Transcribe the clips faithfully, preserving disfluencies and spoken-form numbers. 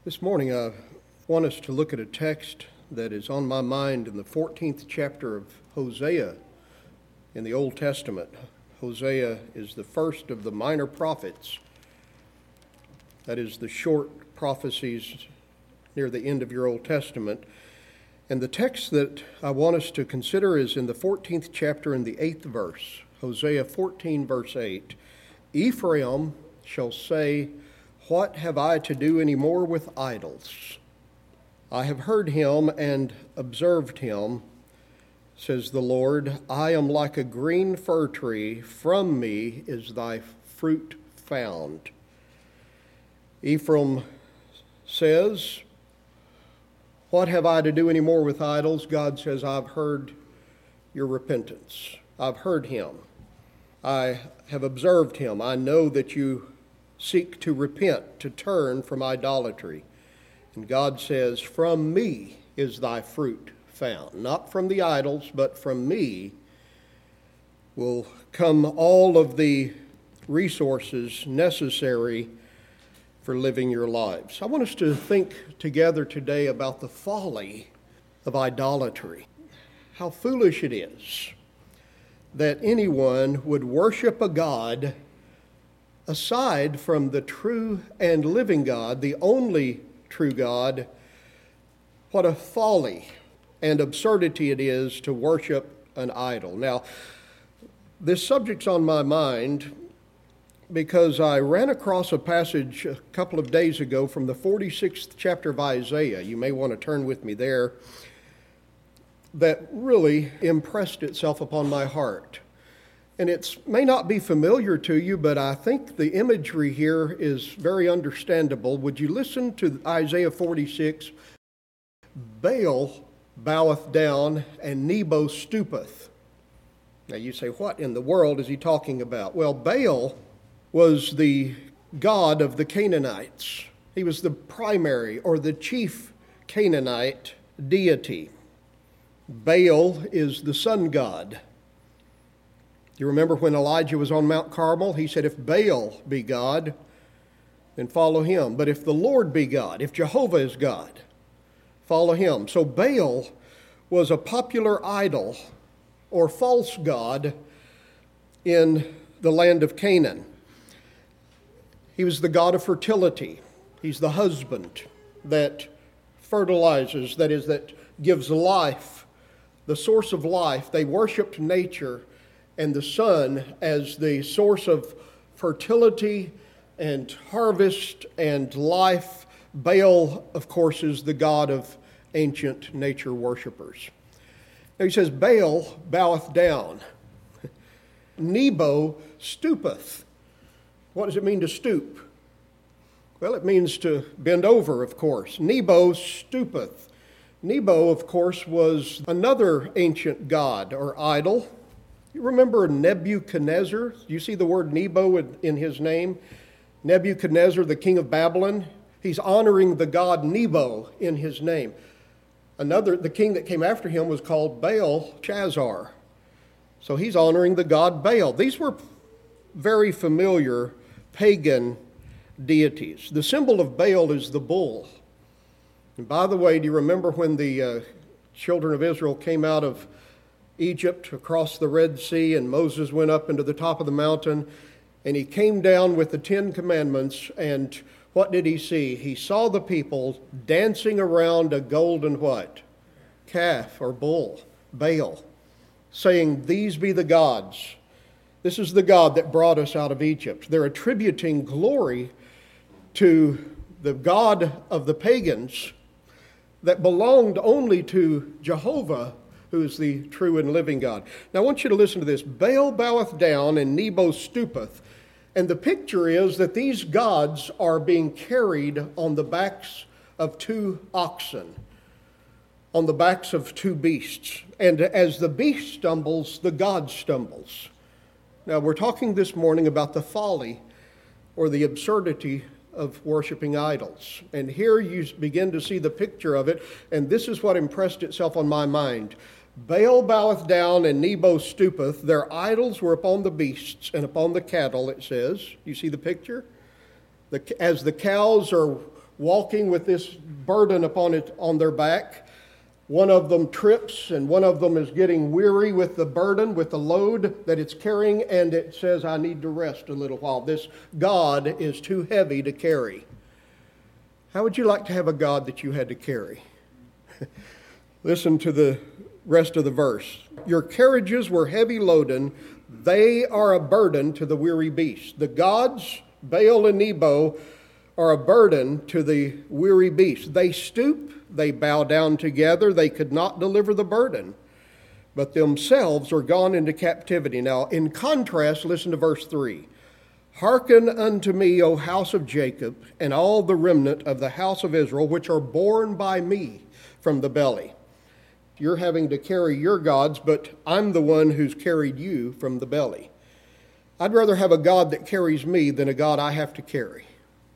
This morning I want us to look at a text that is on my mind in the fourteenth chapter of Hosea in the Old Testament. Hosea is the first of the minor prophets. That is the short prophecies near the end of your Old Testament. And the text that I want us to consider is in the fourteenth chapter in the eighth verse. Hosea fourteen verse eight. Ephraim shall say, "What have I to do any more with idols? I have heard him and observed him, says the Lord. I am like a green fir tree. From me is thy fruit found." Ephraim says, "What have I to do any more with idols?" God says, "I've heard your repentance. I've heard him. I have observed him. I know that you seek to repent, to turn from idolatry." And God says, "From me is thy fruit found." Not from the idols, but from me will come all of the resources necessary for living your lives. I want us to think together today about the folly of idolatry. How foolish it is that anyone would worship a God aside from the true and living God, the only true God. What a folly and absurdity it is to worship an idol. Now, this subject's on my mind because I ran across a passage a couple of days ago from the forty-sixth chapter of Isaiah. You may want to turn with me there. That really impressed itself upon my heart. And it may not be familiar to you, but I think the imagery here is very understandable. Would you listen to Isaiah forty-six? Baal boweth down, and Nebo stoopeth. Now you say, what in the world is he talking about? Well, Baal was the god of the Canaanites. He was the primary or the chief Canaanite deity. Baal is the sun god. You remember when Elijah was on Mount Carmel? He said, if Baal be God, then follow him. But if the Lord be God, if Jehovah is God, follow him. So Baal was a popular idol or false god in the land of Canaan. He was the god of fertility. He's the husband that fertilizes, that is, that gives life, the source of life. They worshiped nature and the sun as the source of fertility and harvest and life. Baal, of course, is the god of ancient nature worshipers. Now he says, Baal boweth down. Nebo stoopeth. What does it mean to stoop? Well, it means to bend over, of course. Nebo stoopeth. Nebo, of course, was another ancient god or idol. You remember Nebuchadnezzar? Do you see the word Nebo in, in his name? Nebuchadnezzar, the king of Babylon. He's honoring the god Nebo in his name. Another, the king that came after him was called Belshazzar. So he's honoring the god Baal. These were very familiar pagan deities. The symbol of Baal is the bull. And by the way, do you remember when the uh, children of Israel came out of Egypt across the Red Sea, and Moses went up into the top of the mountain, and he came down with the Ten Commandments, and what did he see? He saw the people dancing around a golden what? Calf or bull, Baal, saying, "These be the gods. This is the God that brought us out of Egypt." They're attributing glory to the God of the pagans that belonged only to Jehovah, who is the true and living God. Now I want you to listen to this. Baal boweth down and Nebo stoopeth. And the picture is that these gods are being carried on the backs of two oxen, on the backs of two beasts. And as the beast stumbles, the god stumbles. Now we're talking this morning about the folly or the absurdity of worshiping idols. And here you begin to see the picture of it, and this is what impressed itself on my mind. Baal boweth down and Nebo stoopeth. Their idols were upon the beasts and upon the cattle, it says. You see the picture? The, as the cows are walking with this burden upon it on their back. One of them trips, and one of them is getting weary with the burden, with the load that it's carrying, and it says, I need to rest a little while. This God is too heavy to carry. How would you like to have a God that you had to carry? Listen to the rest of the verse. Your carriages were heavy loaden. They are a burden to the weary beast. The gods, Baal and Nebo, are a burden to the weary beast. They stoop, they bow down together. They could not deliver the burden, but themselves are gone into captivity. Now, in contrast, listen to verse three. Hearken unto me, O house of Jacob, and all the remnant of the house of Israel, which are born by me from the belly. You're having to carry your gods, but I'm the one who's carried you from the belly. I'd rather have a God that carries me than a God I have to carry.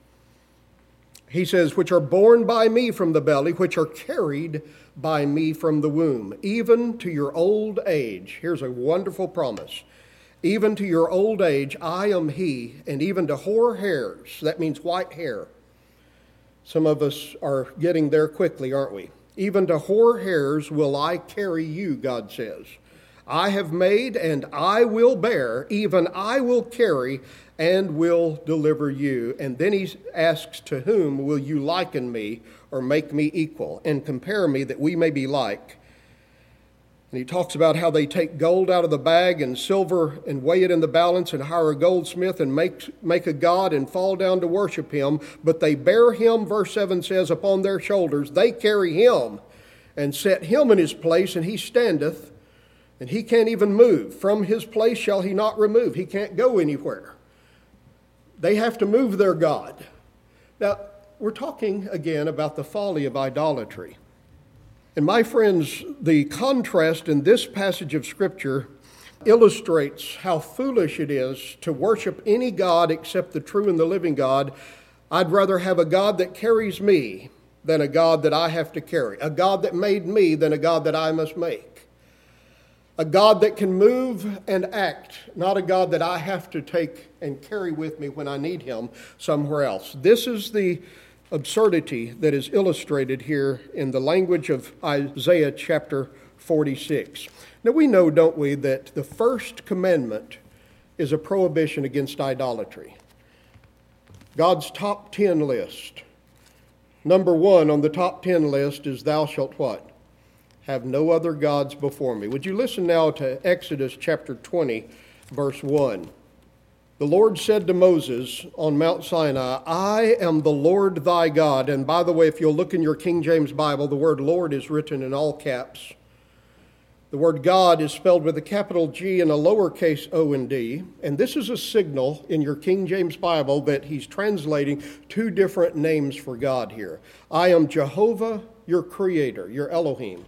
He says, which are born by me from the belly, which are carried by me from the womb, even to your old age. Here's a wonderful promise. Even to your old age, I am he, and even to hoar hairs. That means white hair. Some of us are getting there quickly, aren't we? Even to hoar hairs will I carry you, God says. I have made and I will bear, even I will carry and will deliver you. And then he asks, to whom will you liken me or make me equal and compare me that we may be like? And he talks about how they take gold out of the bag and silver and weigh it in the balance and hire a goldsmith and make, make a god and fall down to worship him. But they bear him, verse seven says, upon their shoulders. They carry him and set him in his place, and he standeth, and he can't even move. From his place shall he not remove. He can't go anywhere. They have to move their God. Now, we're talking again about the folly of idolatry. And my friends, the contrast in this passage of Scripture illustrates how foolish it is to worship any God except the true and the living God. I'd rather have a God that carries me than a God that I have to carry. A God that made me than a God that I must make. A God that can move and act, not a God that I have to take and carry with me when I need him somewhere else. This is the absurdity that is illustrated here in the language of Isaiah chapter forty-six. Now we know, don't we, that the first commandment is a prohibition against idolatry. God's top ten list. Number one on the top ten list is thou shalt what? Have no other gods before me. Would you listen now to Exodus chapter twenty, verse one. The Lord said to Moses on Mount Sinai, I am the Lord thy God. And by the way, if you'll look in your King James Bible, the word Lord is written in all caps. The word God is spelled with a capital G and a lowercase o and d. And this is a signal in your King James Bible that he's translating two different names for God here. I am Jehovah, your creator, your Elohim.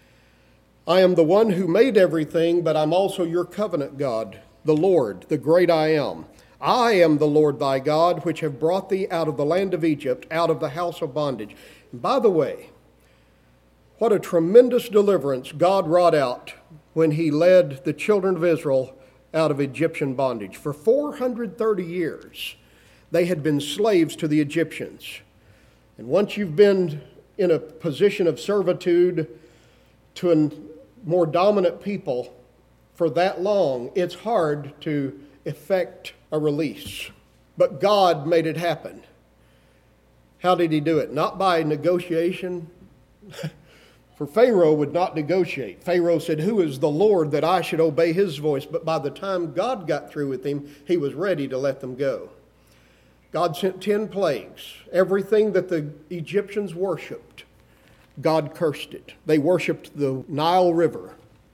I am the one who made everything, but I'm also your covenant God, the Lord, the great I am. I am the Lord thy God, which have brought thee out of the land of Egypt, out of the house of bondage. And by the way, what a tremendous deliverance God wrought out when he led the children of Israel out of Egyptian bondage. For four hundred thirty years, they had been slaves to the Egyptians. And once you've been in a position of servitude to a more dominant people for that long, it's hard to effect a release. But God made it happen. How did he do it? Not by negotiation. For Pharaoh would not negotiate. Pharaoh said, who is the Lord that I should obey his voice? But by the time God got through with him, he was ready to let them go. God sent ten plagues. Everything that the Egyptians worshipped, God cursed it. They worshipped the Nile River.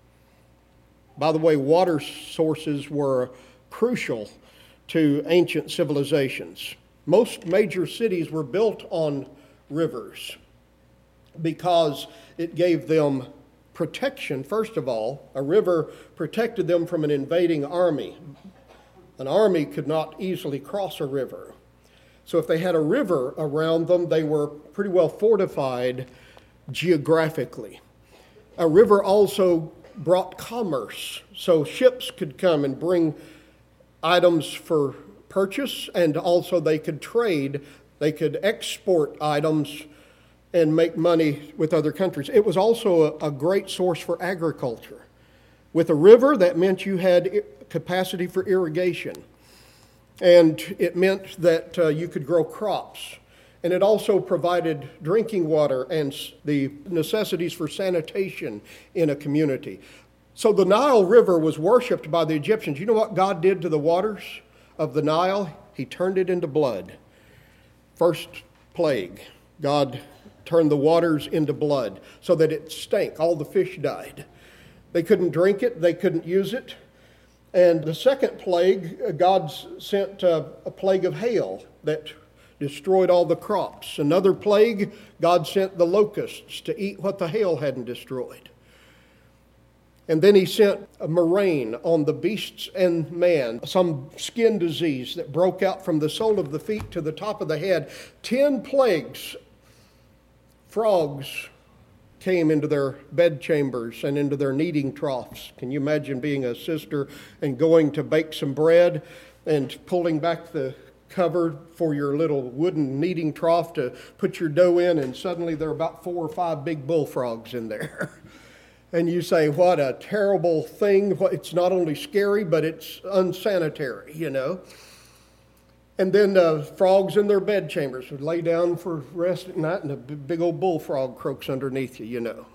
By the way, water sources were crucial to ancient civilizations. Most major cities were built on rivers because it gave them protection. First of all, a river protected them from an invading army. An army could not easily cross a river. So if they had a river around them, they were pretty well fortified geographically. A river also brought commerce, so ships could come and bring items for purchase, and also they could trade They could export items and make money with other countries. It was also a, a great source for agriculture. With a river, that meant you had capacity for irrigation. And it meant that uh, you could grow crops. And it also provided drinking water and the necessities for sanitation in a community. So the Nile River was worshipped by the Egyptians. You know what God did to the waters of the Nile? He turned it into blood. First plague, God turned the waters into blood so that it stank. All the fish died. They couldn't drink it. They couldn't use it. And the second plague, God sent a, a plague of hail that destroyed all the crops. Another plague, God sent the locusts to eat what the hail hadn't destroyed. And then he sent a murrain on the beasts and man, some skin disease that broke out from the sole of the feet to the top of the head. Ten plagues. Frogs came into their bedchambers and into their kneading troughs. Can you imagine being a sister and going to bake some bread and pulling back the cover for your little wooden kneading trough to put your dough in, and suddenly there are about four or five big bullfrogs in there? And you say, what a terrible thing. It's not only scary, but it's unsanitary, you know. And then uh, frogs in their bedchambers would lay down for rest at night, and a big old bullfrog croaks underneath you, you know.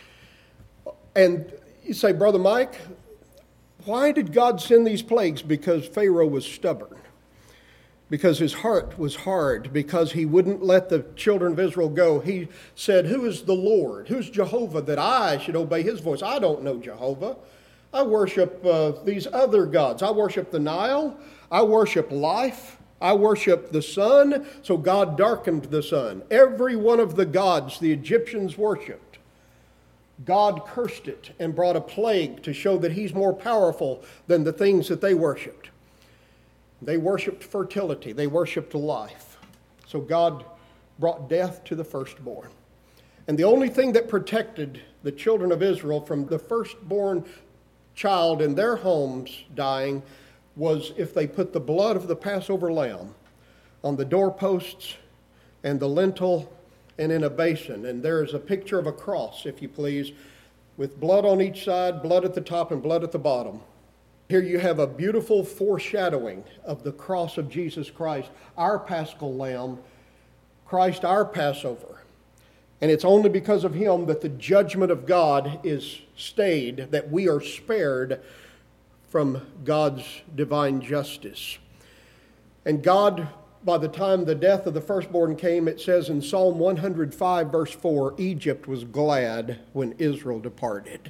And you say, Brother Mike, why did God send these plagues? Because Pharaoh was stubborn. Because his heart was hard. Because he wouldn't let the children of Israel go. He said, who is the Lord? Who's Jehovah that I should obey his voice? I don't know Jehovah. I worship uh, these other gods. I worship the Nile. I worship life. I worship the sun, so God darkened the sun. Every one of the gods the Egyptians worshipped, God cursed it and brought a plague to show that he's more powerful than the things that they worshipped. They worshipped fertility. They worshipped life. So God brought death to the firstborn. And the only thing that protected the children of Israel from the firstborn child in their homes dying was if they put the blood of the Passover lamb on the doorposts and the lintel and in a basin. And there is a picture of a cross, if you please, with blood on each side, blood at the top and blood at the bottom. Here you have a beautiful foreshadowing of the cross of Jesus Christ, our paschal lamb, Christ our Passover. And it's only because of him that the judgment of God is stayed, that we are spared from God's divine justice. And God, by the time the death of the firstborn came, it says in Psalm one hundred five, verse four, Egypt was glad when Israel departed.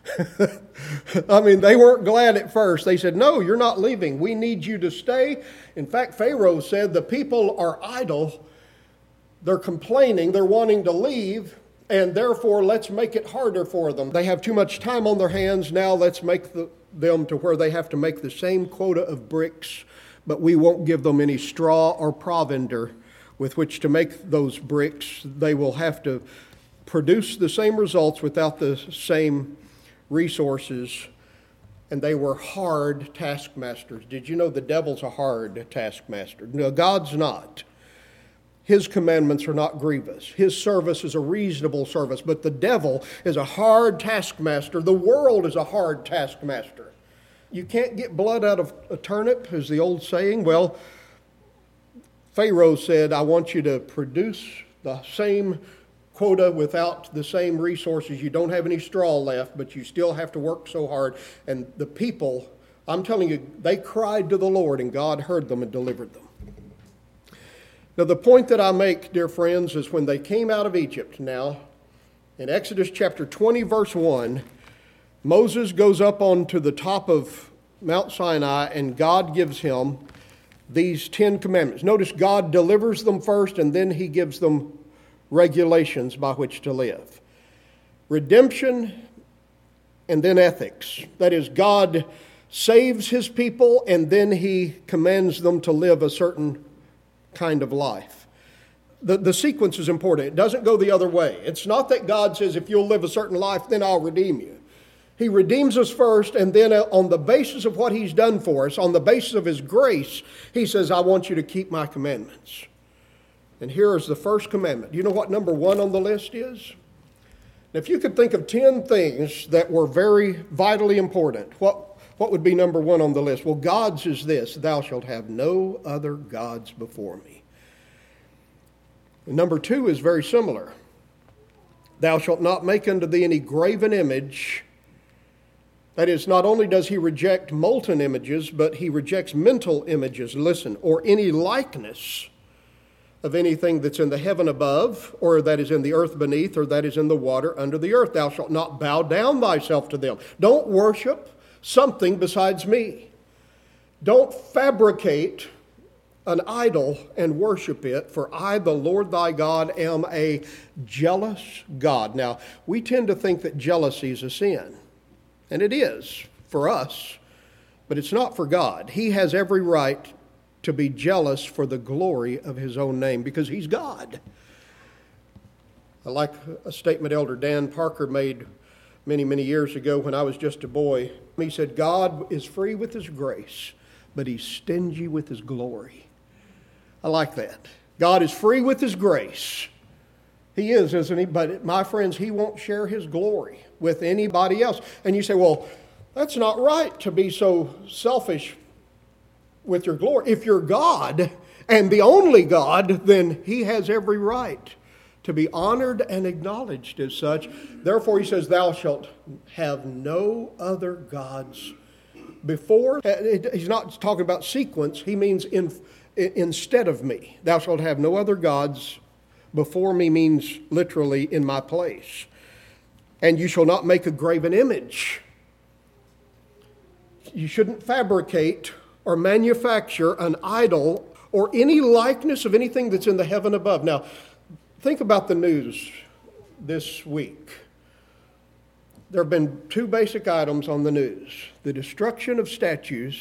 I mean, they weren't glad at first. They said, no, you're not leaving. We need you to stay. In fact, Pharaoh said, the people are idle. They're complaining. They're wanting to leave. And therefore, let's make it harder for them. They have too much time on their hands. Now let's make the them to where they have to make the same quota of bricks, but we won't give them any straw or provender with which to make those bricks. They will have to produce the same results without the same resources. And they were hard taskmasters. Did you know the devil's a hard taskmaster? No, God's not. His commandments are not grievous. His service is a reasonable service. But the devil is a hard taskmaster. The world is a hard taskmaster. You can't get blood out of a turnip, is the old saying. Well, Pharaoh said, I want you to produce the same quota without the same resources. You don't have any straw left, but you still have to work so hard. And the people, I'm telling you, they cried to the Lord, and God heard them and delivered them. Now, the point that I make, dear friends, is when they came out of Egypt now, in Exodus chapter twenty, verse one, Moses goes up onto the top of Mount Sinai, and God gives him these Ten Commandments. Notice God delivers them first, and then he gives them regulations by which to live. Redemption, and then ethics. That is, God saves his people, and then he commands them to live a certain kind of life. The, the sequence is important. It doesn't go the other way. It's not that God says, if you'll live a certain life, then I'll redeem you. He redeems us first, and then on the basis of what he's done for us, on the basis of his grace, he says, I want you to keep my commandments. And here is the first commandment. Do you know what number one on the list is? If you could think of ten things that were very vitally important, what, what would be number one on the list? Well, God's is this: thou shalt have no other gods before me. And number two is very similar. Thou shalt not make unto thee any graven image. That is, not only does he reject molten images, but he rejects mental images, listen, or any likeness of anything that's in the heaven above, or that is in the earth beneath, or that is in the water under the earth. Thou shalt not bow down thyself to them. Don't worship something besides me. Don't fabricate an idol and worship it, for I, the Lord thy God, am a jealous God. Now, we tend to think that jealousy is a sin, and it is for us, but it's not for God. He has every right to be jealous for the glory of his own name, because he's God. I like a statement Elder Dan Parker made many, many years ago when I was just a boy. He said, God is free with his grace, but he's stingy with his glory. I like that. God is free with his grace. He is, isn't he? But my friends, he won't share his glory with anybody else. And you say, well, that's not right to be so selfish with your glory. If you're God and the only God, then he has every right to be honored and acknowledged as such. Therefore, he says, thou shalt have no other gods before. He's not talking about sequence. He means in, instead of me. Thou shalt have no other gods before me means literally in my place. And you shall not make a graven image. You shouldn't fabricate or manufacture an idol or any likeness of anything that's in the heaven above. Now, think about the news this week. There have been two basic items on the news: the destruction of statues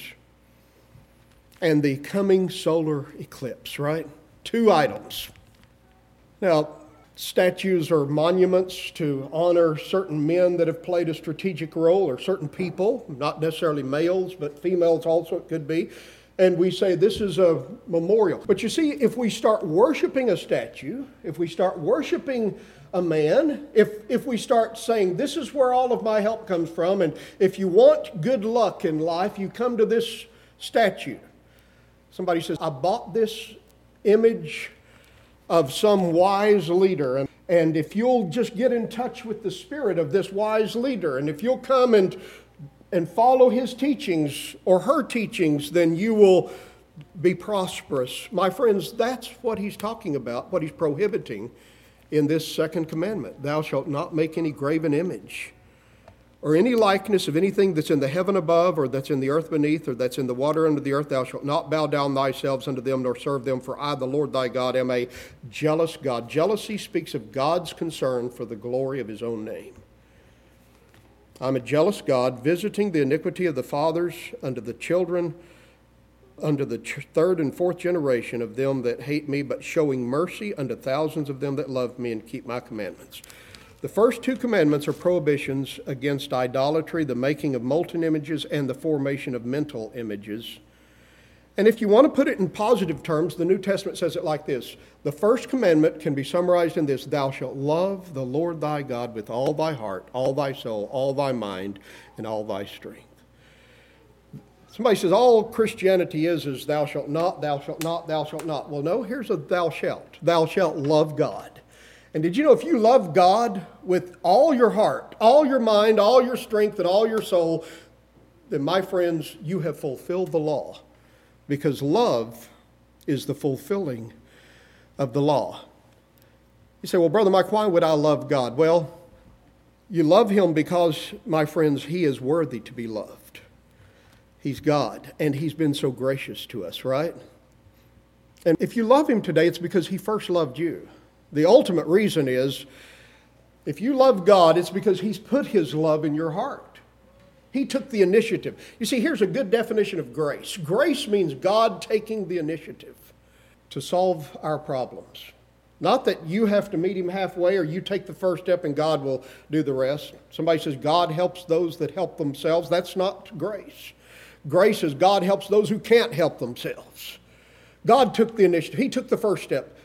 and the coming solar eclipse, right? Two items. Now, statues are monuments to honor certain men that have played a strategic role, or certain people, not necessarily males, but females also it could be. And we say this is a memorial. But you see, if we start worshiping a statue, if we start worshiping a man, if, if we start saying this is where all of my help comes from, and if you want good luck in life, you come to this statue. Somebody says, I bought this image of some wise leader, and, and if you'll just get in touch with the spirit of this wise leader, and if you'll come and and follow his teachings or her teachings, then you will be prosperous. My friends, that's what he's talking about, what he's prohibiting in this second commandment. Thou shalt not make any graven image or any likeness of anything that's in the heaven above, or that's in the earth beneath, or that's in the water under the earth. Thou shalt not bow down thyself unto them, nor serve them, for I, the Lord thy God, am a jealous God. Jealousy speaks of God's concern for the glory of his own name. I'm a jealous God, visiting the iniquity of the fathers unto the children, unto the third and fourth generation of them that hate me, but showing mercy unto thousands of them that love me and keep my commandments. The first two commandments are prohibitions against idolatry, the making of molten images, and the formation of mental images. And if you want to put it in positive terms, the New Testament says it like this. The first commandment can be summarized in this: thou shalt love the Lord thy God with all thy heart, all thy soul, all thy mind, and all thy strength. Somebody says all Christianity is is thou shalt not, thou shalt not, thou shalt not. Well, no, here's a thou shalt. Thou shalt love God. And did you know if you love God with all your heart, all your mind, all your strength, and all your soul, then, my friends, you have fulfilled the law. Because love is the fulfilling of the law. You say, well, Brother Mike, why would I love God? Well, you love him because, my friends, he is worthy to be loved. He's God, and he's been so gracious to us, right? And if you love him today, it's because he first loved you. The ultimate reason is, if you love God, it's because he's put his love in your heart. He took the initiative. You see, here's a good definition of grace. Grace means God taking the initiative to solve our problems. Not that you have to meet him halfway or you take the first step and God will do the rest. Somebody says God helps those that help themselves. That's not grace. Grace is God helps those who can't help themselves. God took the initiative. He took the first step.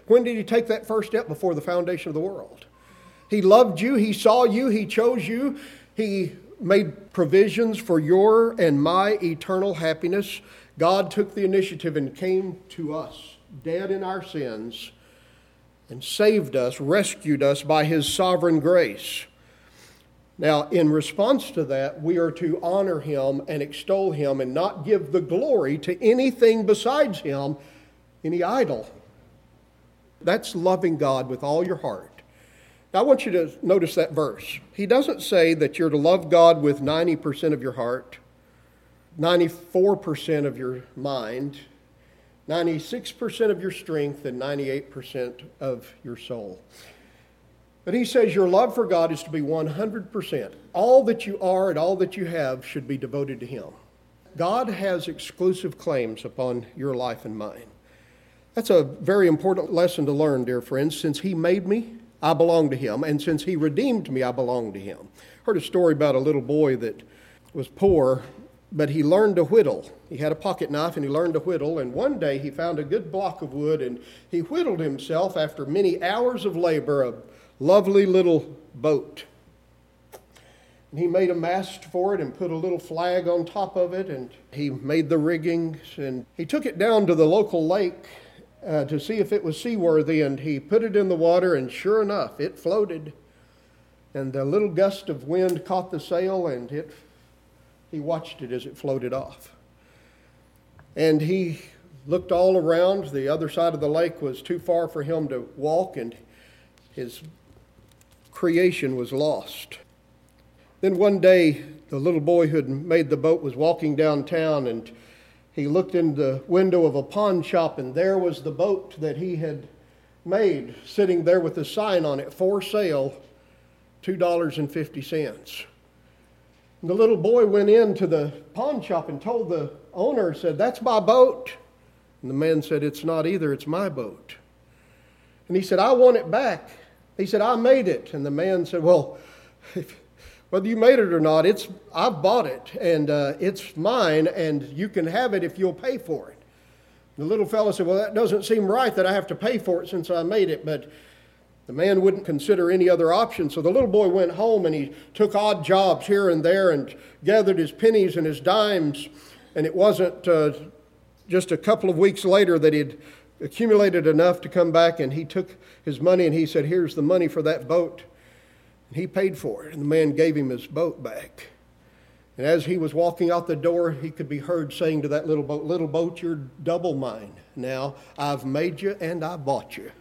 When did he take that first step? Before the foundation of the world. He loved you. He saw you. He chose you. He made provisions for your and my eternal happiness. God took the initiative and came to us, dead in our sins, and saved us, rescued us by his sovereign grace. Now, in response to that, we are to honor him and extol him and not give the glory to anything besides him, any idol. That's loving God with all your heart. Now, I want you to notice that verse. He doesn't say that you're to love God with ninety percent of your heart, ninety-four percent of your mind, ninety-six percent of your strength, and ninety-eight percent of your soul. But he says your love for God is to be one hundred percent. All that you are and all that you have should be devoted to him. God has exclusive claims upon your life and mine. That's a very important lesson to learn, dear friends. Since he made me, I belong to him. And since he redeemed me, I belong to him. Heard a story about a little boy that was poor, but he learned to whittle. He had a pocket knife and he learned to whittle. And one day he found a good block of wood and he whittled himself, after many hours of labor, a lovely little boat. And he made a mast for it and put a little flag on top of it, and he made the riggings, and he took it down to the local lake uh, to see if it was seaworthy, and he put it in the water, and sure enough, it floated. And a little gust of wind caught the sail, and it he watched it as it floated off. And he looked all around. The other side of the lake was too far for him to walk, and his creation was lost. Then one day, the little boy who had made the boat was walking downtown, and he looked in the window of a pawn shop, and there was the boat that he had made, sitting there with a sign on it, for sale, two dollars and fifty cents. And the little boy went into the pawn shop and told the owner, said, "That's my boat." And the man said, "It's not either, it's my boat." And he said, "I want it back." He said, "I made it." And the man said, "Well, if, whether you made it or not, it's I've bought it, and uh, it's mine, and you can have it if you'll pay for it." The little fellow said, "Well, that doesn't seem right that I have to pay for it since I made it." But the man wouldn't consider any other option. So the little boy went home, and he took odd jobs here and there and gathered his pennies and his dimes. And it wasn't uh, just a couple of weeks later that he'd accumulated enough to come back, and he took his money and he said, "Here's the money for that boat." And he paid for it, and the man gave him his boat back. And as he was walking out the door, he could be heard saying to that little boat, "Little boat, you're double mine. Now I've made you and I bought you."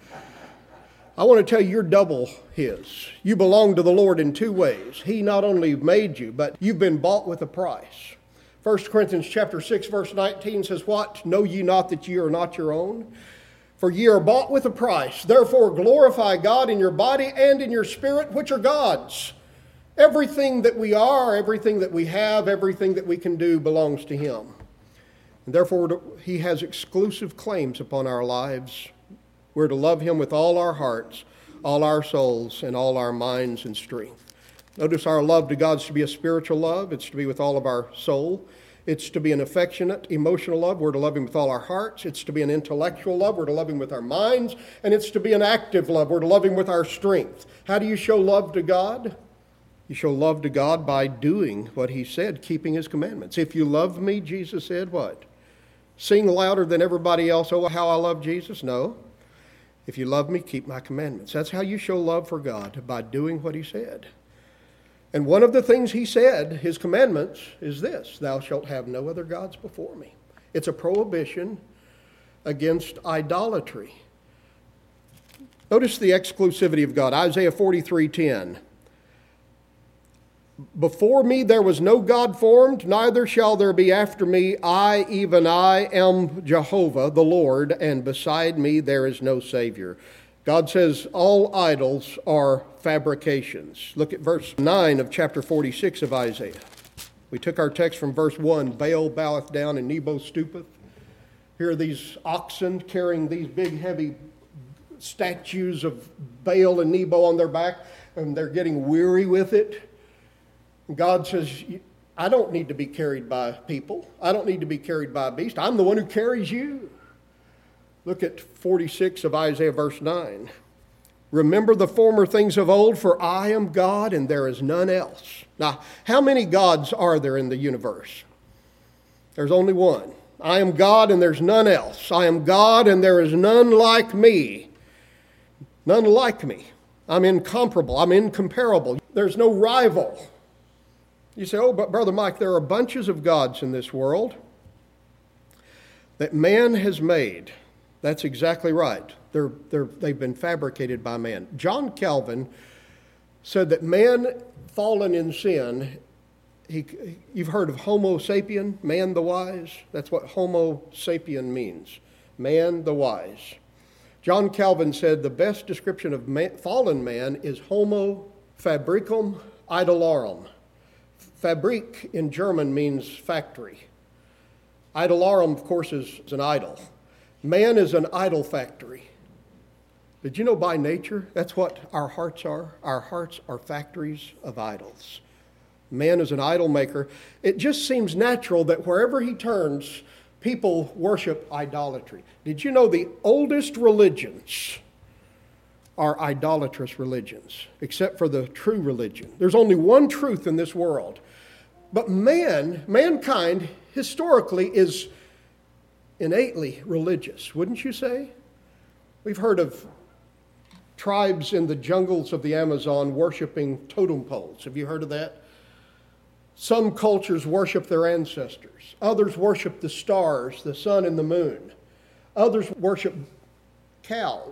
I want to tell you, you're double his. You belong to the Lord in two ways. He not only made you, but you've been bought with a price. First Corinthians chapter six, verse nineteen says, "What? Know ye not that ye are not your own? For ye are bought with a price. Therefore glorify God in your body and in your spirit, which are God's." Everything that we are, everything that we have, everything that we can do belongs to him. And therefore he has exclusive claims upon our lives. We're to love him with all our hearts, all our souls, and all our minds and strength. Notice our love to God is to be a spiritual love. It's to be with all of our soul. It's to be an affectionate, emotional love. We're to love him with all our hearts. It's to be an intellectual love. We're to love him with our minds. And it's to be an active love. We're to love him with our strength. How do you show love to God? You show love to God by doing what he said, keeping his commandments. If you love me, Jesus said, what? Sing louder than everybody else, "Oh, how I love Jesus"? No. If you love me, keep my commandments. That's how you show love for God, by doing what he said. And one of the things he said, his commandments, is this: "Thou shalt have no other gods before me." It's a prohibition against idolatry. Notice the exclusivity of God. Isaiah forty-three ten. "Before me there was no God formed, neither shall there be after me. I, even I, am Jehovah, the Lord, and beside me there is no Savior." God says all idols are fabrications. Look at verse nine of chapter forty-six of Isaiah. We took our text from verse one, "Baal boweth down and Nebo stoopeth." Here are these oxen carrying these big heavy statues of Baal and Nebo on their back, and they're getting weary with it. God says, "I don't need to be carried by people. I don't need to be carried by a beast. I'm the one who carries you." Look at forty-six of Isaiah, verse nine. Remember the former things of old, for I am God and there is none else. Now, how many gods are there in the universe? There's only one. I am God and there's none else. I am God and there is none like me. None like me. I'm incomparable. I'm incomparable. There's no rival. You say, oh, but Brother Mike, there are bunches of gods in this world that man has made. That's exactly right. They're, they're, they've been fabricated by man. John Calvin said that man fallen in sin, he, you've heard of Homo sapien, man the wise? That's what Homo sapien means, man the wise. John Calvin said the best description of man, fallen man is Homo fabricum idolarum. Fabrik in German means factory. Idolarum, of course, is, is an idol. Man is an idol factory. Did you know by nature that's what our hearts are? Our hearts are factories of idols. Man is an idol maker. It just seems natural that wherever he turns, people worship idolatry. Did you know the oldest religions are idolatrous religions, except for the true religion? There's only one truth in this world. But man, mankind, historically is innately religious, wouldn't you say? We've heard of tribes in the jungles of the Amazon worshiping totem poles. Have you heard of that? Some cultures worship their ancestors. Others worship the stars, the sun, and the moon. Others worship cows,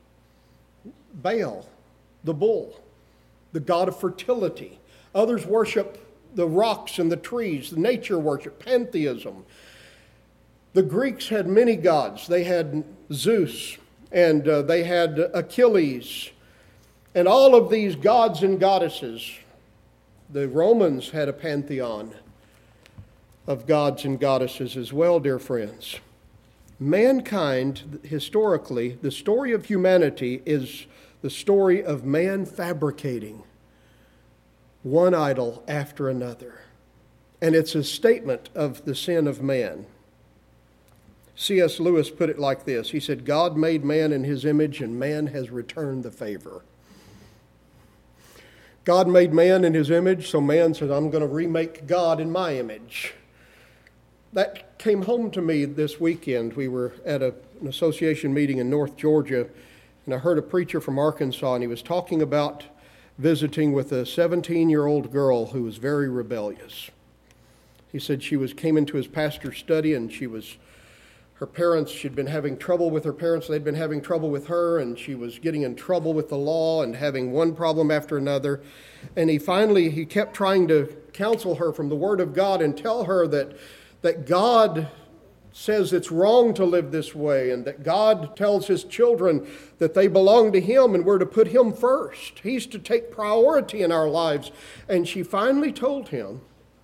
Baal, the bull, the god of fertility. Others worship the rocks and the trees, the nature worship, pantheism. The Greeks had many gods. They had Zeus, and uh, they had Achilles, and all of these gods and goddesses. The Romans had a pantheon of gods and goddesses as well, dear friends. Mankind, historically, the story of humanity is the story of man fabricating one idol after another. And it's a statement of the sin of man. C S Lewis put it like this. He said, God made man in his image, and man has returned the favor. God made man in his image, so man says, I'm going to remake God in my image. That came home to me this weekend. We were at a, an association meeting in North Georgia, and I heard a preacher from Arkansas, and he was talking about visiting with a seventeen-year-old girl who was very rebellious. He said she was came into his pastor's study, and she was Her parents, she'd been having trouble with her parents. They'd been having trouble with her, and she was getting in trouble with the law and having one problem after another. And he finally, he kept trying to counsel her from the Word of God and tell her that, that God says it's wrong to live this way, and that God tells his children that they belong to him and we're to put him first. He's to take priority in our lives. And she finally told him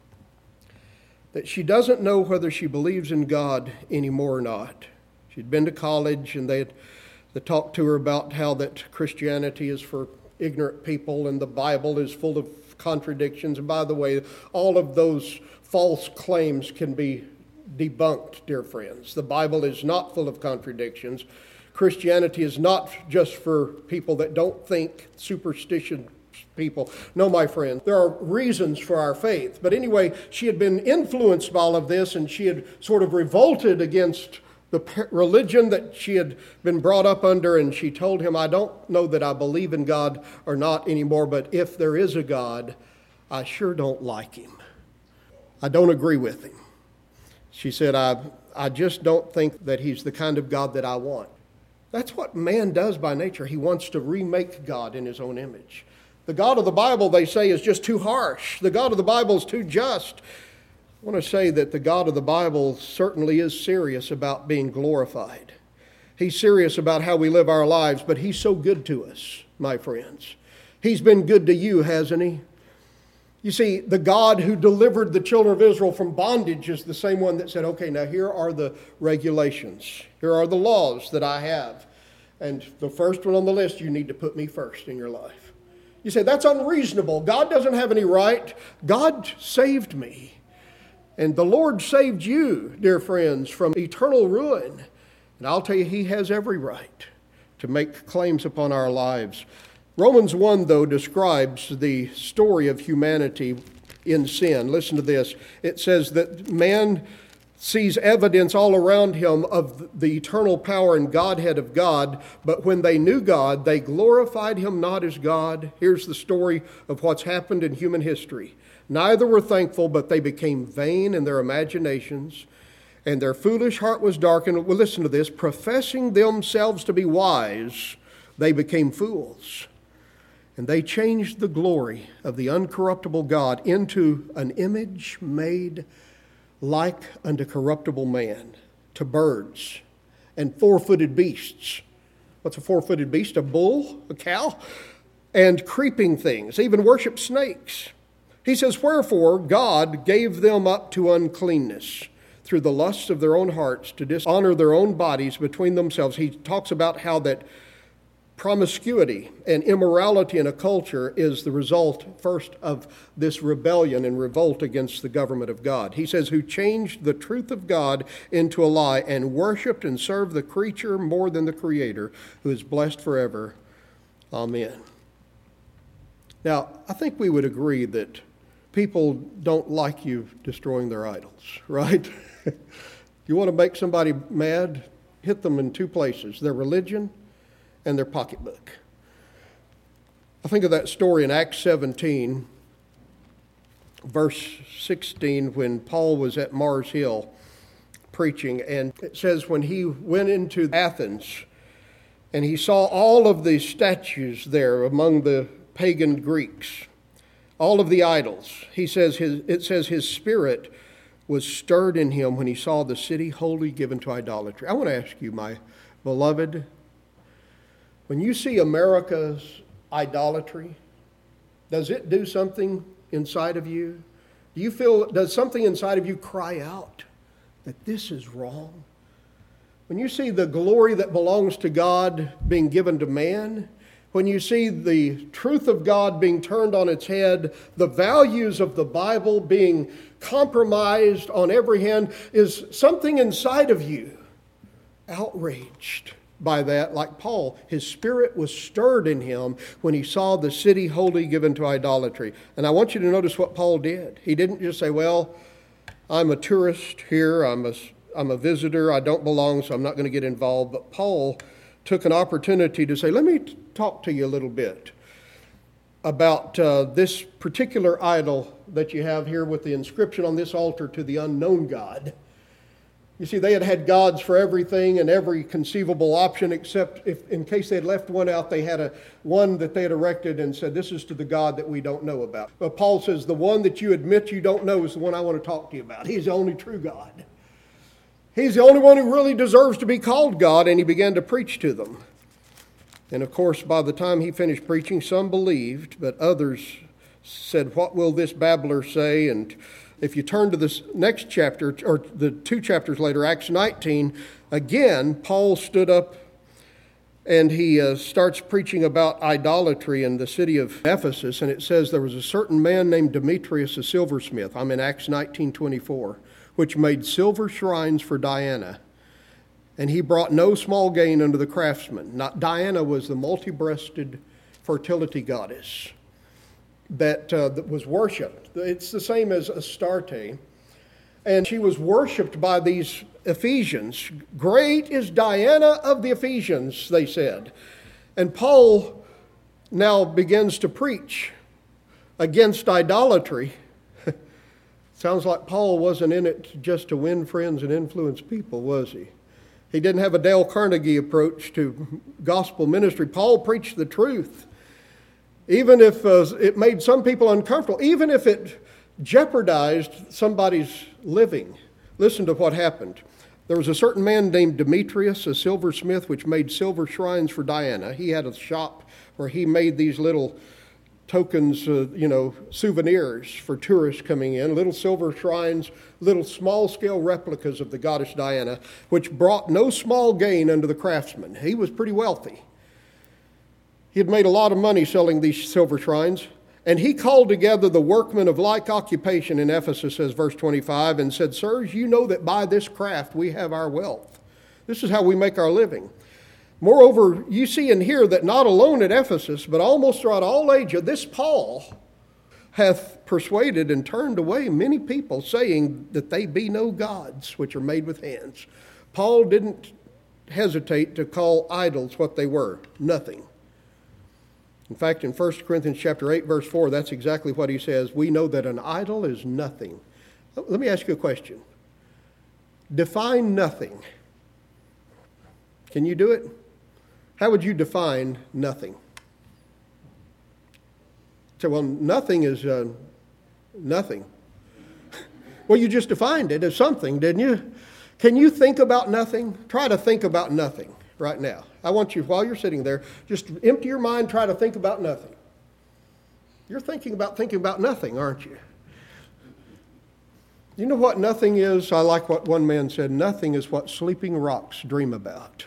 that she doesn't know whether she believes in God anymore or not. She'd been to college, and they had they talked to her about how that Christianity is for ignorant people and the Bible is full of contradictions. And by the way, all of those false claims can be debunked, dear friends. The Bible is not full of contradictions. Christianity is not just for people that don't think, superstition people. No, my friend, there are reasons for our faith. But anyway, she had been influenced by all of this, and she had sort of revolted against the religion that she had been brought up under, and she told him, I don't know that I believe in God or not anymore, but if there is a God, I sure don't like him. I don't agree with him. She said, I, I just don't think that he's the kind of God that I want. That's what man does by nature. He wants to remake God in his own image. The God of the Bible, they say, is just too harsh. The God of the Bible is too just. I want to say that the God of the Bible certainly is serious about being glorified. He's serious about how we live our lives, but he's so good to us, my friends. He's been good to you, hasn't he? You see, the God who delivered the children of Israel from bondage is the same one that said, okay, now here are the regulations. Here are the laws that I have. And the first one on the list, you need to put me first in your life. You say, that's unreasonable. God doesn't have any right. God saved me. And the Lord saved you, dear friends, from eternal ruin. And I'll tell you, he has every right to make claims upon our lives. Romans one, though, describes the story of humanity in sin. Listen to this. It says that man sees evidence all around him of the eternal power and Godhead of God, but when they knew God, they glorified him not as God. Here's the story of what's happened in human history. Neither were thankful, but they became vain in their imaginations, and their foolish heart was darkened. Well, listen to this. Professing themselves to be wise, they became fools. And they changed the glory of the uncorruptible God into an image made like unto corruptible man, to birds and four-footed beasts. What's a four-footed beast? A bull? A cow? And creeping things, even worship snakes. He says, wherefore God gave them up to uncleanness through the lusts of their own hearts, to dishonor their own bodies between themselves. He talks about how that promiscuity and immorality in a culture is the result, first, of this rebellion and revolt against the government of God. He says, who changed the truth of God into a lie and worshiped and served the creature more than the Creator, who is blessed forever. Amen. Now, I think we would agree that people don't like you destroying their idols, right? You want to make somebody mad? Hit them in two places, their religion and their pocketbook. I think of that story in Acts seventeen, verse sixteen, when Paul was at Mars Hill preaching, and it says when he went into Athens and he saw all of the statues there among the pagan Greeks, all of the idols, he says his, it says his spirit was stirred in him when he saw the city wholly given to idolatry. I want to ask you, my beloved, when you see America's idolatry, does it do something inside of you? Do you feel, does something inside of you cry out that this is wrong? When you see the glory that belongs to God being given to man, when you see the truth of God being turned on its head, the values of the Bible being compromised on every hand, is something inside of you outraged by that? Like Paul, his spirit was stirred in him when he saw the city wholly given to idolatry. And I want you to notice what Paul did. He didn't just say, well, I'm a tourist here, I'm a, I'm a visitor, I don't belong, so I'm not going to get involved. But Paul took an opportunity to say, let me talk to you a little bit about uh, this particular idol that you have here with the inscription on this altar to the unknown God. You see, they had had gods for everything and every conceivable option, except if, in case they had left one out, they had a one that they had erected and said, this is to the God that we don't know about. But Paul says, the one that you admit you don't know is the one I want to talk to you about. He's the only true God. He's the only one who really deserves to be called God, and he began to preach to them. And of course, by the time he finished preaching, some believed, but others said, what will this babbler say? And if you turn to this next chapter, or the two chapters later, Acts nineteen, again, Paul stood up and he uh, starts preaching about idolatry in the city of Ephesus. And it says there was a certain man named Demetrius, a silversmith. I'm in Acts nineteen twenty-four, which made silver shrines for Diana. And he brought no small gain unto the craftsmen. Not, Diana was the multi-breasted fertility goddess that, uh, that was worshipped. It's the same as Astarte. And she was worshipped by these Ephesians. Great is Diana of the Ephesians, they said. And Paul now begins to preach against idolatry. Sounds like Paul wasn't in it just to win friends and influence people, was he? He didn't have a Dale Carnegie approach to gospel ministry. Paul preached the truth. Even if uh, it made some people uncomfortable, even if it jeopardized somebody's living. Listen to what happened. There was a certain man named Demetrius, a silversmith, which made silver shrines for Diana. He had a shop where he made these little tokens, uh, you know, souvenirs for tourists coming in, little silver shrines, little small-scale replicas of the goddess Diana, which brought no small gain unto the craftsman. He was pretty wealthy. He had made a lot of money selling these silver shrines, and he called together the workmen of like occupation in Ephesus, says verse twenty-five, and said, sirs, you know that by this craft we have our wealth. This is how we make our living. Moreover, you see and hear that not alone at Ephesus, but almost throughout all Asia, this Paul hath persuaded and turned away many people, saying that they be no gods, which are made with hands. Paul didn't hesitate to call idols what they were, nothing. In fact, in First Corinthians chapter eight, verse four, that's exactly what he says. We know that an idol is nothing. Let me ask you a question. Define nothing. Can you do it? How would you define nothing? So, well, nothing is uh, nothing. Well, you just defined it as something, didn't you? Can you think about nothing? Try to think about nothing right now. I want you, while you're sitting there, just empty your mind, try to think about nothing. You're thinking about thinking about nothing, aren't you? You know what nothing is? I like what one man said. Nothing is what sleeping rocks dream about.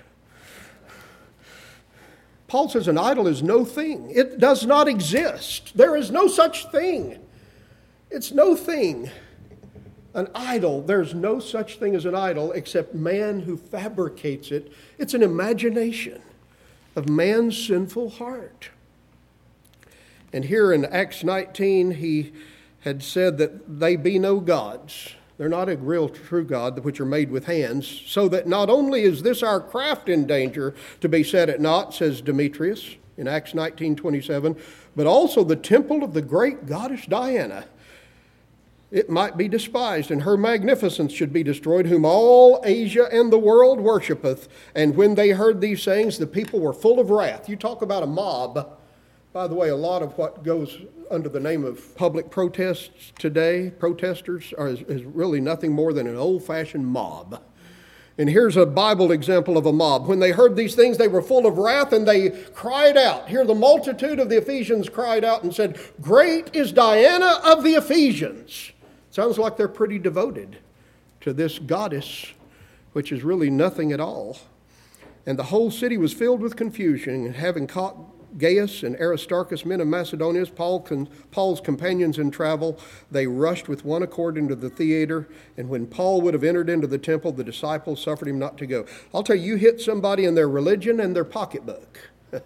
Paul says an idol is no thing. It does not exist. There is no such thing. It's no thing. An idol, there's no such thing as an idol except man who fabricates it. It's an imagination of man's sinful heart. And here in Acts nineteen, he had said that they be no gods. They're not a real true God, which are made with hands, so that not only is this our craft in danger to be set at naught, says Demetrius in Acts nineteen twenty-seven, but also the temple of the great goddess Diana. It might be despised, and her magnificence should be destroyed, whom all Asia and the world worshipeth. And when they heard these sayings, the people were full of wrath. You talk about a mob. By the way, a lot of what goes under the name of public protests today, protesters, are, is, is really nothing more than an old-fashioned mob. And here's a Bible example of a mob. When they heard these things, they were full of wrath, and they cried out. Here the multitude of the Ephesians cried out and said, "Great is Diana of the Ephesians." Sounds like they're pretty devoted to this goddess, which is really nothing at all. And the whole city was filled with confusion, and having caught Gaius and Aristarchus, men of Macedonia, Paul, Paul's companions in travel, they rushed with one accord into the theater, and when Paul would have entered into the temple, the disciples suffered him not to go. I'll tell you, you hit somebody in their religion and their pocketbook.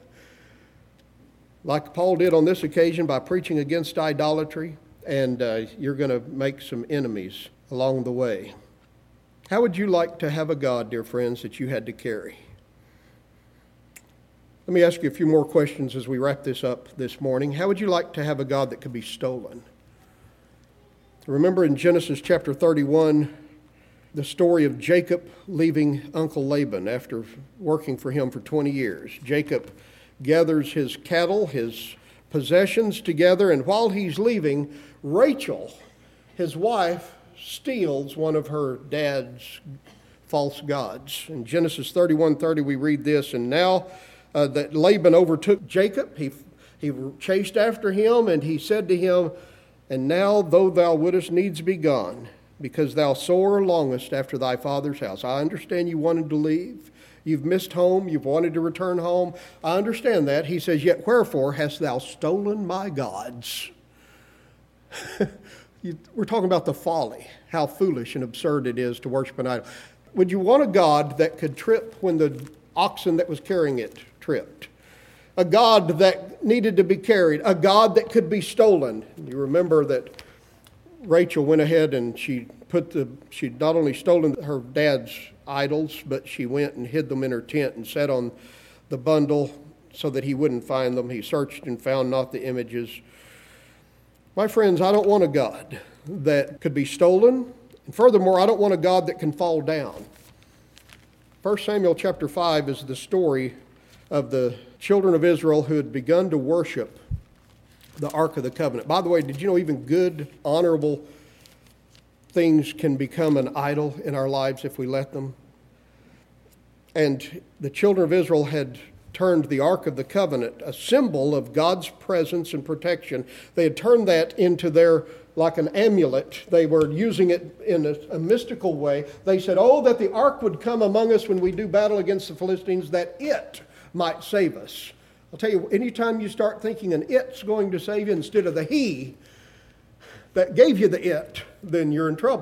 Like Paul did on this occasion by preaching against idolatry, and uh, you're going to make some enemies along the way. How would you like to have a God, dear friends, that you had to carry? Let me ask you a few more questions as we wrap this up this morning. How would you like to have a God that could be stolen? Remember in Genesis chapter thirty-one, the story of Jacob leaving Uncle Laban after working for him for twenty years. Jacob gathers his cattle, his possessions together, and while he's leaving, Rachel, his wife, steals one of her dad's false gods. In Genesis thirty-one thirty, we read this, and now Uh, that Laban overtook Jacob. He, he chased after him, and he said to him, "And now, though thou wouldest needs be gone, because thou sore longest after thy father's house." I understand you wanted to leave. You've missed home. You've wanted to return home. I understand that. He says, "Yet wherefore hast thou stolen my gods?" you, we're talking about the folly, how foolish and absurd it is to worship an idol. Would you want a God that could trip when the oxen that was carrying it tripped? A God that needed to be carried? A God that could be stolen? You remember that Rachel went ahead and she put the, she'd not only stolen her dad's idols, but she went and hid them in her tent and sat on the bundle so that he wouldn't find them. He searched and found not the images. My friends, I don't want a God that could be stolen. And furthermore, I don't want a God that can fall down. First Samuel chapter five is the story of the children of Israel who had begun to worship the Ark of the Covenant. By the way, did you know even good, honorable things can become an idol in our lives if we let them? And the children of Israel had turned the Ark of the Covenant, a symbol of God's presence and protection, they had turned that into their, like an amulet. They were using it in a, a mystical way. They said, "Oh, that the Ark would come among us when we do battle against the Philistines, that it might save us." I'll tell you, anytime you start thinking an it's going to save you instead of the he that gave you the it, then you're in trouble.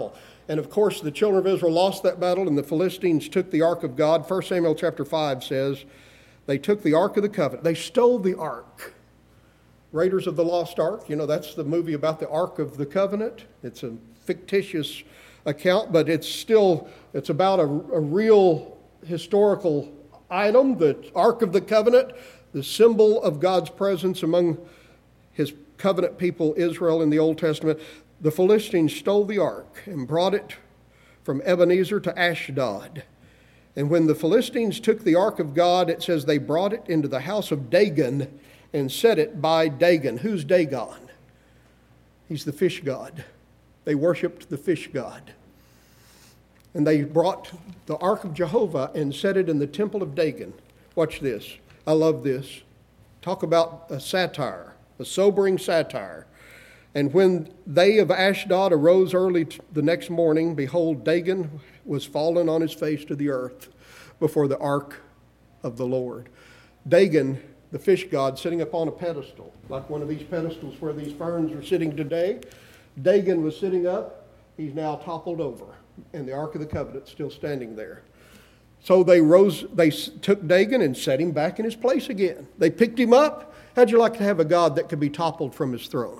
And of course, the children of Israel lost that battle, and the Philistines took the ark of God. First Samuel chapter five says, they took the ark of the covenant. They stole the ark. Raiders of the Lost Ark, you know, that's the movie about the Ark of the Covenant. It's a fictitious account, but it's still, it's about a, a real historical item, the Ark of the Covenant, the symbol of God's presence among his covenant people, Israel, in the Old Testament. The Philistines stole the ark and brought it from Ebenezer to Ashdod. And when the Philistines took the ark of God, it says they brought it into the house of Dagon and set it by Dagon. Who's Dagon? He's the fish god. They worshiped the fish god. And they brought the ark of Jehovah and set it in the temple of Dagon. Watch this. I love this. Talk about a satire, a sobering satire. And when they of Ashdod arose early the next morning, behold, Dagon was fallen on his face to the earth before the ark of the Lord. Dagon, the fish god, sitting upon a pedestal, like one of these pedestals where these ferns are sitting today. Dagon was sitting up. He's now toppled over, and the Ark of the Covenant still standing there. So they rose, they took Dagon and set him back in his place again. They picked him up. How'd you like to have a God that could be toppled from his throne?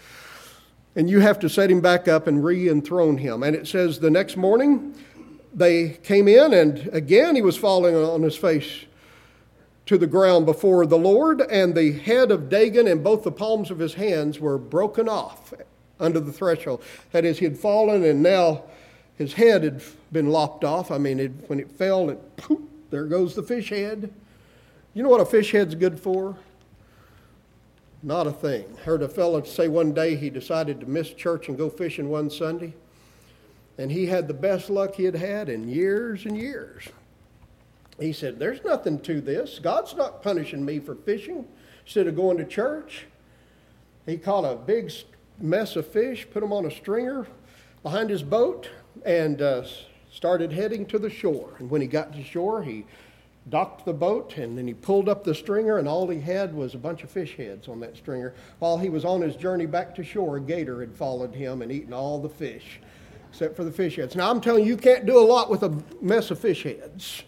And you have to set him back up and re-enthrone him. And it says the next morning they came in, and again he was falling on his face to the ground before the Lord, and the head of Dagon and both the palms of his hands were broken off under the threshold. That is, he had fallen, and now his head had been lopped off. I mean, it, when it fell, it, poof, there goes the fish head. You know what a fish head's good for? Not a thing. Heard a fellow say one day he decided to miss church and go fishing one Sunday, and he had the best luck he had had in years and years. He said, there's nothing to this. God's not punishing me for fishing instead of going to church. He caught a big mess of fish, put them on a stringer behind his boat, and uh, started heading to the shore. And when he got to shore, he docked the boat, and then he pulled up the stringer, and all he had was a bunch of fish heads on that stringer. While he was on his journey back to shore, a gator had followed him and eaten all the fish, except for the fish heads. Now, I'm telling you, you can't do a lot with a mess of fish heads.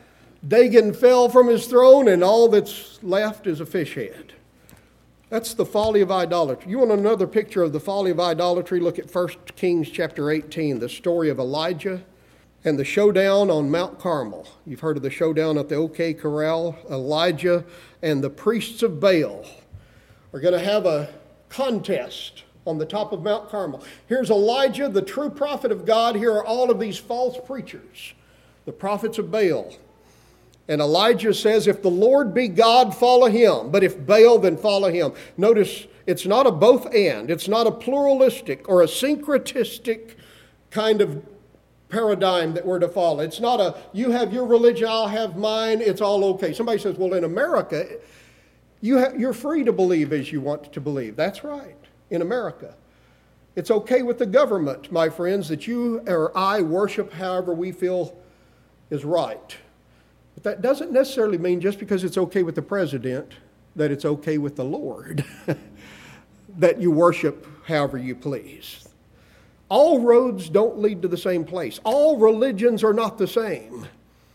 Dagon fell from his throne, and all that's left is a fish head. That's the folly of idolatry. You want another picture of the folly of idolatry? Look at First Kings chapter eighteen, the story of Elijah and the showdown on Mount Carmel. You've heard of the showdown at the OK Corral. Elijah and the priests of Baal are going to have a contest on the top of Mount Carmel. Here's Elijah, the true prophet of God. Here are all of these false preachers, the prophets of Baal. And Elijah says, if the Lord be God, follow him. But if Baal, then follow him. Notice, it's not a both and. It's not a pluralistic or a syncretistic kind of paradigm that we're to follow. It's not a, you have your religion, I'll have mine, it's all okay. Somebody says, well, in America, you ha- you're free to believe as you want to believe. That's right, in America. It's okay with the government, my friends, that you or I worship however we feel is right. But that doesn't necessarily mean just because it's okay with the president that it's okay with the Lord, that you worship however you please. All roads don't lead to the same place. All religions are not the same.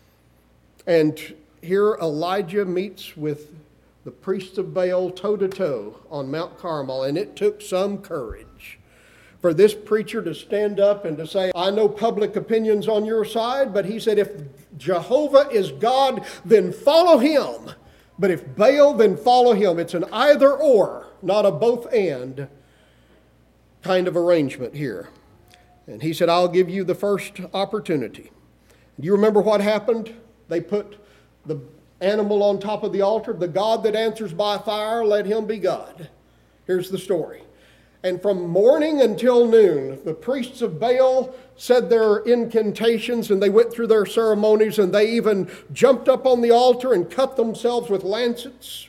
And here Elijah meets with the priests of Baal toe-to-toe on Mount Carmel, and it took some courage for this preacher to stand up and to say, I know public opinion's on your side, but he said, if Jehovah is God, then follow him. But if Baal, then follow him. It's an either or, not a both and kind of arrangement here. And he said, I'll give you the first opportunity. Do you remember what happened? They put the animal on top of the altar. The God that answers by fire, let him be God. Here's the story. And from morning until noon, the priests of Baal said their incantations, and they went through their ceremonies, and they even jumped up on the altar and cut themselves with lancets.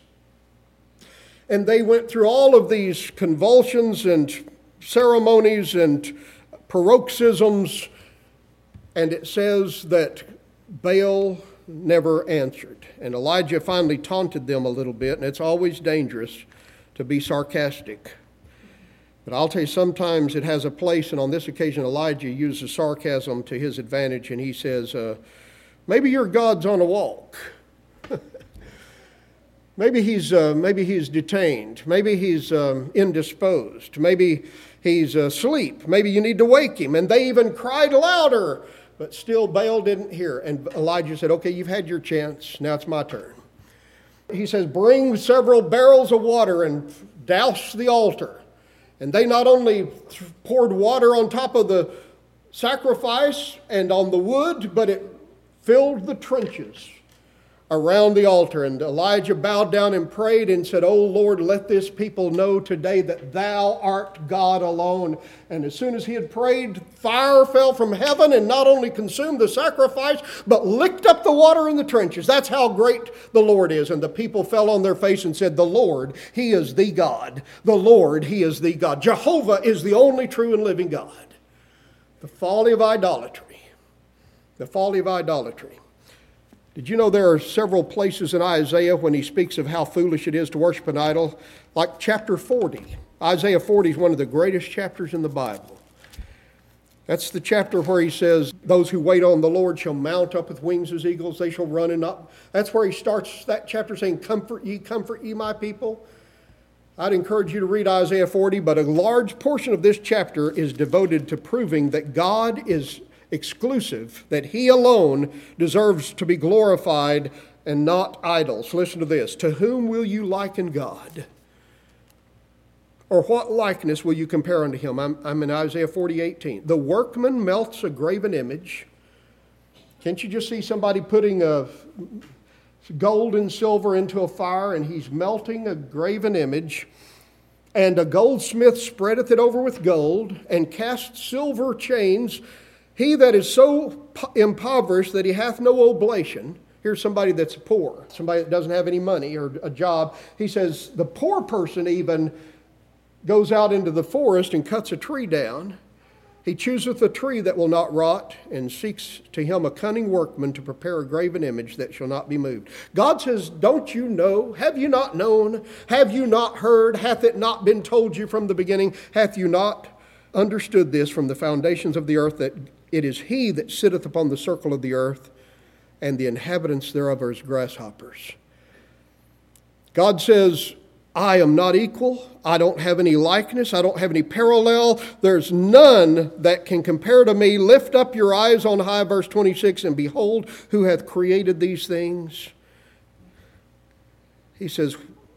And they went through all of these convulsions and ceremonies and paroxysms, and it says that Baal never answered. And Elijah finally taunted them a little bit, and it's always dangerous to be sarcastic. But I'll tell you, sometimes it has a place, and on this occasion Elijah uses sarcasm to his advantage, and he says, uh, maybe your God's on a walk. maybe he's uh, maybe he's detained. Maybe he's um, indisposed. Maybe he's asleep. Maybe you need to wake him. And they even cried louder, but still Baal didn't hear. And Elijah said, okay, you've had your chance. Now it's my turn. He says, bring several barrels of water and douse the altar. And they not only poured water on top of the sacrifice and on the wood, but it filled the trenches around the altar. And Elijah bowed down and prayed and said, "O Lord, let this people know today that thou art God alone." And as soon as he had prayed, fire fell from heaven and not only consumed the sacrifice, but licked up the water in the trenches. That's how great the Lord is. And the people fell on their face and said, "The Lord, he is the God. The Lord, he is the God. Jehovah is the only true and living God." The folly of idolatry. The folly of idolatry. Did you know there are several places in Isaiah when he speaks of how foolish it is to worship an idol? Like chapter forty. Isaiah forty is one of the greatest chapters in the Bible. That's the chapter where he says, those who wait on the Lord shall mount up with wings as eagles. They shall run and not. That's where he starts that chapter saying, "Comfort ye, comfort ye, my people." I'd encourage you to read Isaiah forty, but a large portion of this chapter is devoted to proving that God is exclusive, that he alone deserves to be glorified and not idols. Listen to this. To whom will you liken God? Or what likeness will you compare unto him? I'm, I'm in Isaiah forty, eighteen. The workman melts a graven image. Can't you just see somebody putting a gold and silver into a fire, and he's melting a graven image? And a goldsmith spreadeth it over with gold, and casts silver chains. He that is so impoverished that he hath no oblation. Here's somebody that's poor, somebody that doesn't have any money or a job. He says the poor person even goes out into the forest and cuts a tree down. He chooseth a tree that will not rot, and seeks to him a cunning workman to prepare a graven image that shall not be moved. God says, don't you know? Have you not known? Have you not heard? Hath it not been told you from the beginning? Hath you not understood this from the foundations of the earth, that it is he that sitteth upon the circle of the earth, and the inhabitants thereof are as grasshoppers? God says, I am not equal. I don't have any likeness. I don't have any parallel. There's none that can compare to me. Lift up your eyes on high, verse twenty-six, and behold who hath created these things. He says,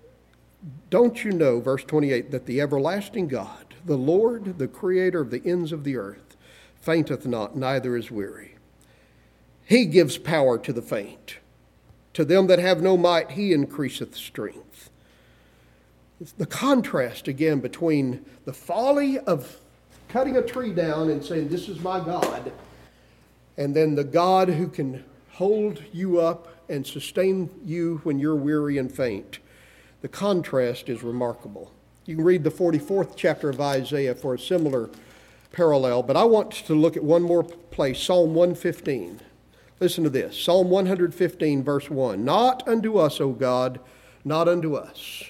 don't you know, verse twenty-eight, that the everlasting God, the Lord, the creator of the ends of the earth, fainteth not, neither is weary. He gives power to the faint. To them that have no might, he increaseth strength. It's the contrast again between the folly of cutting a tree down and saying, this is my God, and then the God who can hold you up and sustain you when you're weary and faint. The contrast is remarkable. You can read the forty-fourth chapter of Isaiah for a similar parallel, but I want to look at one more place, Psalm one fifteen. Listen to this, Psalm one fifteen, verse one. Not unto us, O God, not unto us,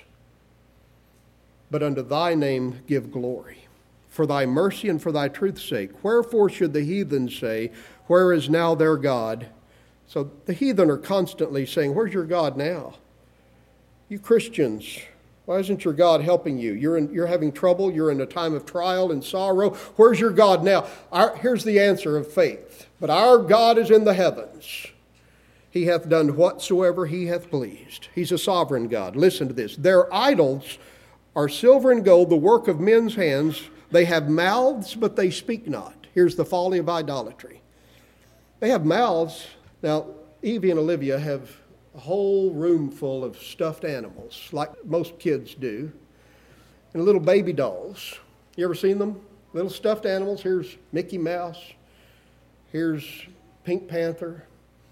but unto thy name give glory, for thy mercy and for thy truth's sake. Wherefore should the heathen say, where is now their God? So the heathen are constantly saying, where's your God now? You Christians, why isn't your God helping you? You're in, you're having trouble. You're in a time of trial and sorrow. Where's your God now? Our, here's the answer of faith. But our God is in the heavens. He hath done whatsoever he hath pleased. He's a sovereign God. Listen to this. Their idols are silver and gold, the work of men's hands. They have mouths, but they speak not. Here's the folly of idolatry. They have mouths. Now, Evie and Olivia have a whole room full of stuffed animals, like most kids do, and little baby dolls. You ever seen them? Little stuffed animals. Here's Mickey Mouse. Here's Pink Panther.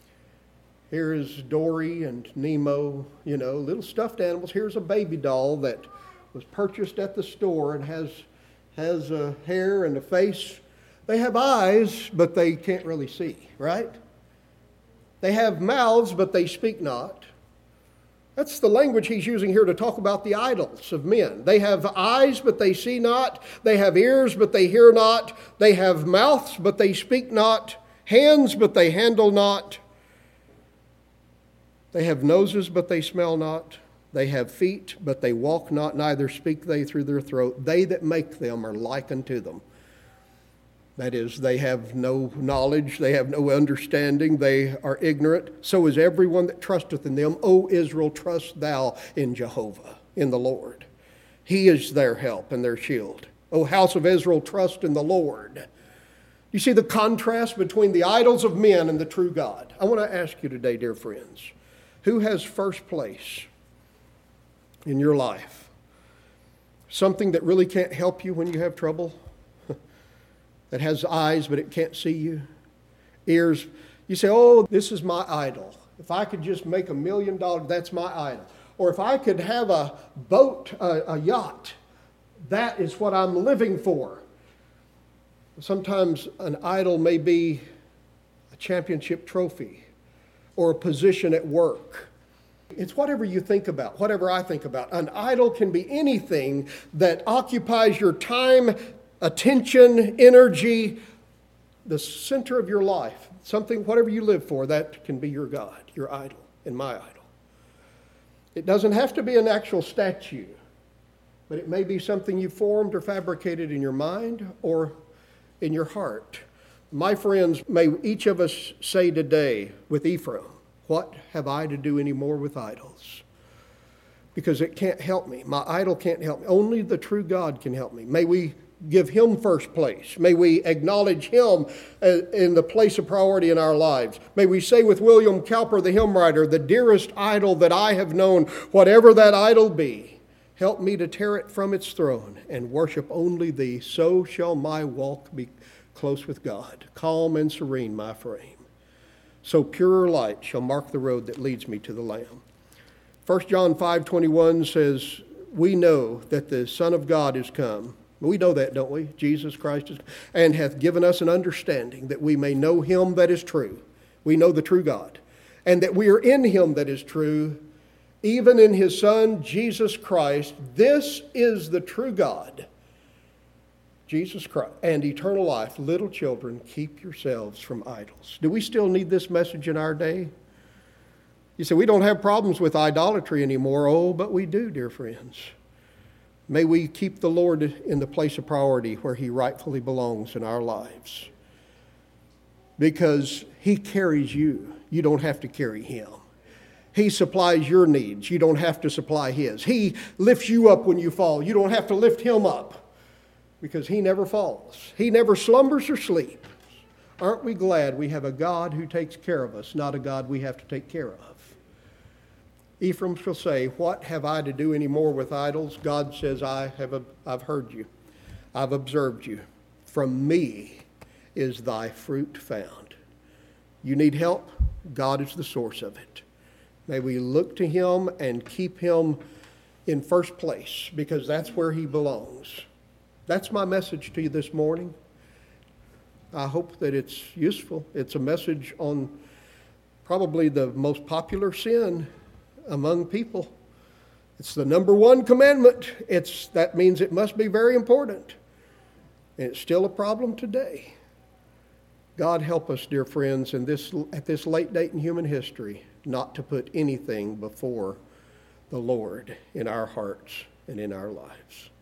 Here's Dory and Nemo, you know, little stuffed animals. Here's a baby doll that was purchased at the store and has, has a hair and a face. They have eyes, but they can't really see, right? They have mouths, but they speak not. That's the language he's using here to talk about the idols of men. They have eyes, but they see not. They have ears, but they hear not. They have mouths, but they speak not. Hands, but they handle not. They have noses, but they smell not. They have feet, but they walk not, neither speak they through their throat. They that make them are like unto them. That is, they have no knowledge, they have no understanding, they are ignorant. So is everyone that trusteth in them. O Israel, trust thou in Jehovah, in the Lord. He is their help and their shield. O house of Israel, trust in the Lord. You see the contrast between the idols of men and the true God. I want to ask you today, dear friends, who has first place in your life? Something that really can't help you when you have trouble? That has eyes, but it can't see you. Ears. You say, oh, this is my idol. If I could just make a million dollars, that's my idol. Or if I could have a boat, a, a yacht, that is what I'm living for. Sometimes an idol may be a championship trophy or a position at work. It's whatever you think about, whatever I think about. An idol can be anything that occupies your time, attention, energy, the center of your life. Something, whatever you live for, that can be your God, your idol, and my idol. It doesn't have to be an actual statue, but it may be something you formed or fabricated in your mind or in your heart. My friends, may each of us say today with Ephraim, what have I to do anymore with idols? Because it can't help me. My idol can't help me. Only the true God can help me. May we give him first place. May we acknowledge him in the place of priority in our lives. May we say with William Cowper, the hymn writer, the dearest idol that I have known, whatever that idol be, help me to tear it from its throne and worship only thee. So shall my walk be close with God, calm and serene my frame. So purer light shall mark the road that leads me to the Lamb. First John five twenty-one says, we know that the Son of God is come. We know that, don't we? Jesus Christ is, and hath given us an understanding that we may know him that is true. We know the true God. And that we are in him that is true, even in his Son, Jesus Christ. This is the true God, Jesus Christ, and eternal life. Little children, keep yourselves from idols. Do we still need this message in our day? You say, we don't have problems with idolatry anymore. Oh, but we do, dear friends. May we keep the Lord in the place of priority where he rightfully belongs in our lives. Because he carries you. You don't have to carry him. He supplies your needs. You don't have to supply his. He lifts you up when you fall. You don't have to lift him up. Because he never falls. He never slumbers or sleeps. Aren't we glad we have a God who takes care of us, not a God we have to take care of? Ephraim shall say, what have I to do any more with idols? God says, I have, I've heard you. I've observed you. From me is thy fruit found. You need help? God is the source of it. May we look to him and keep him in first place, because that's where he belongs. That's my message to you this morning. I hope that it's useful. It's a message on probably the most popular sin among people. It's the number one commandment. It's, that means it must be very important. And it's still a problem today. God help us, dear friends, in this, at this late date in human history, not to put anything before the Lord in our hearts and in our lives.